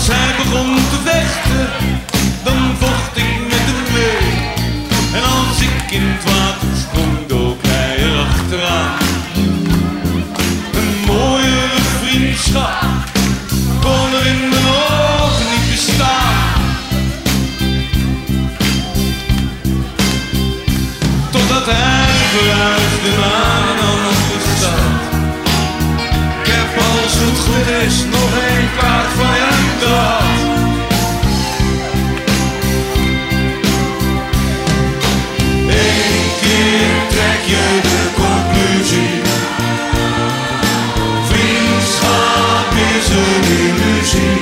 Als hij begon te vechten, dan vocht ik met hem mee. En als ik in het water sprong, dook hij erachteraan. Een mooiere vriendschap kon er in mijn ogen niet bestaan. Totdat hij verhuisde naar een andere stad. Ik heb als het goed is nog een kaart van hem gehad. Eén keer trek je de conclusie: vriendschap is een illusie.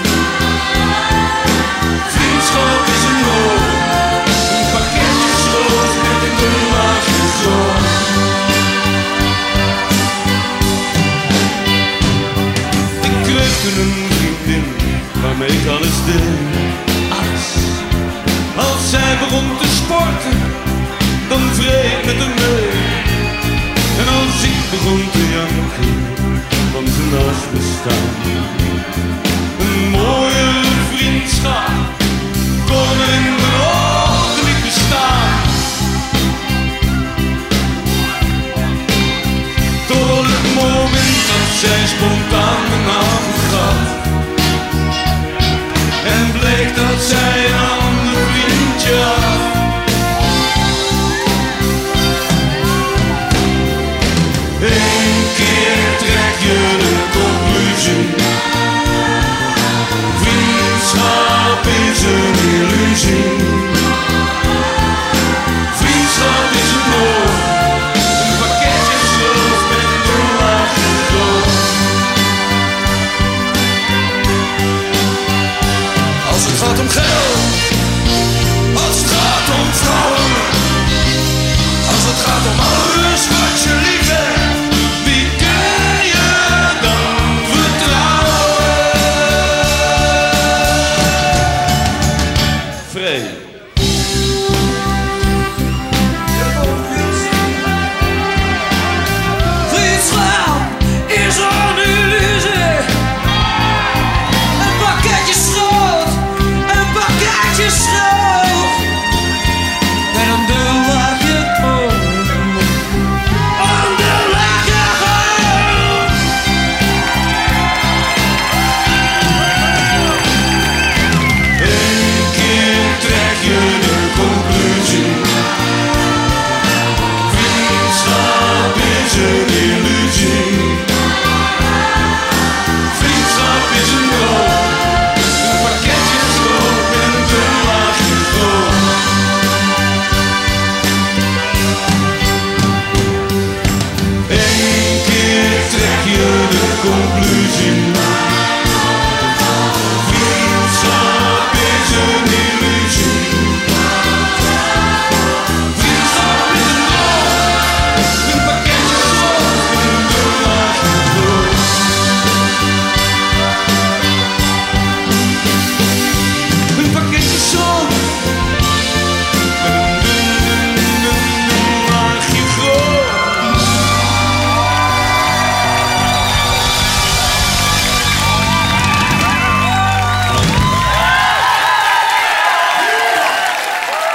Vriendschap is een hoop, een pakketje sloot met een doelmaatje zorg. Ik kreeg toen een vriendin waarmee ik alles deed. Als zij begon te sporten, dan vreet met hem mee. En als ik begon te janken van zijn naast bestaan. Een mooie vriendschap kon er in mijn ogen niet bestaan. Tot het moment dat zij spontaan de naam vergat. En bleek dat zij een ander vriendje had. Eén keer trek je de conclusie: vriendschap is een illusie. Vriendschap is een woord, een pakketje schuld met een doelmaatje zorg. Als het gaat om geld